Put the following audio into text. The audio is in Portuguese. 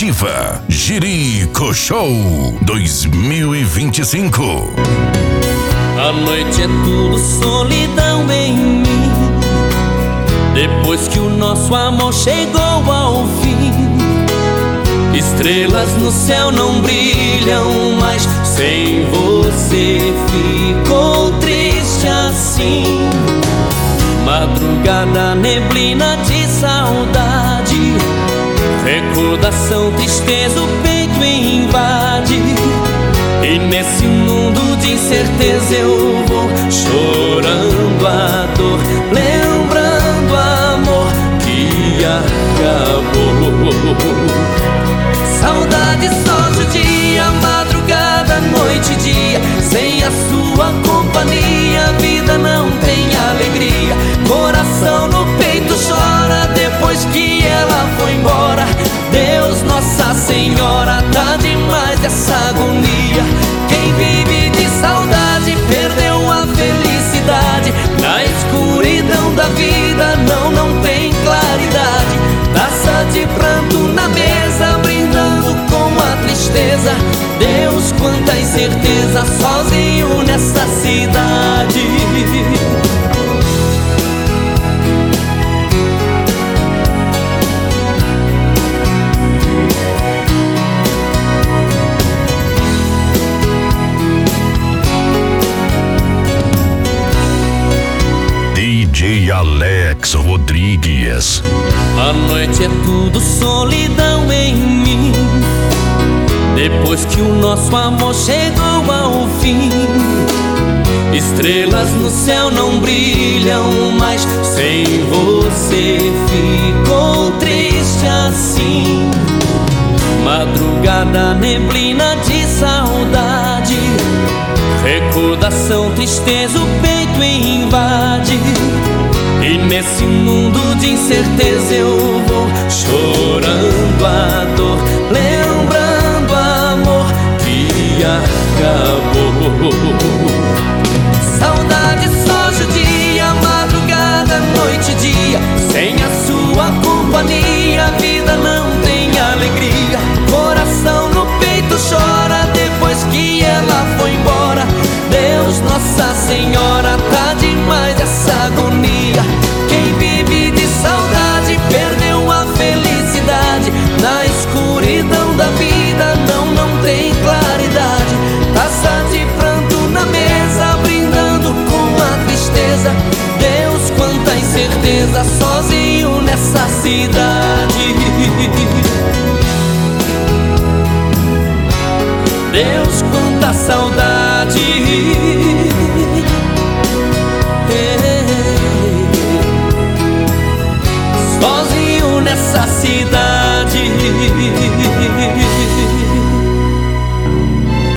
Ativa Jerico Show 2025. A noite é tudo solidão em mim, depois que o nosso amor chegou ao fim. Estrelas no céu não brilham mais, sem você ficou triste assim. Madrugada, neblina de saudade, recordação, tristeza, o peito invade. E nesse mundo de incerteza eu vou chorando a dor, lembrando o amor que acabou. Saudade só judia, madrugada, noite e dia. Sem a sua companhia a vida não tem alegria. Coração no peito chora depois que ela foi embora. Deus, Nossa Senhora, tá demais essa agonia. Quem vive de saudade perdeu a felicidade. Na escuridão da vida não tem claridade. Taça de pranto na mesa, brindando com a tristeza. Deus, quanta incerteza, sozinho nessa cidade. DJ Alex Rodrigues. A noite é tudo solidão em mim, depois que o nosso amor chegou ao fim. Estrelas no céu não brilham mais, sem você ficou triste assim. Madrugada, neblina de saudade, recordação, tristeza, o peito invade. E nesse mundo de incerteza eu vou chorando a dor, lembrando o amor que acabou. Saudade só judia, madrugada, noite e dia. Sem a sua companhia a vida não tem alegria. Coração no peito chora depois que ela foi embora. Deus, Nossa Senhora, tá demais essa agonia. Quem vive de saudade perdeu a felicidade. Na escuridão da vida não tem claridade. Taça de pranto na mesa, brindando com a tristeza. Deus, quanta incerteza, sozinho nessa cidade. Deus, quanta saudade. Sozinho nessa cidade.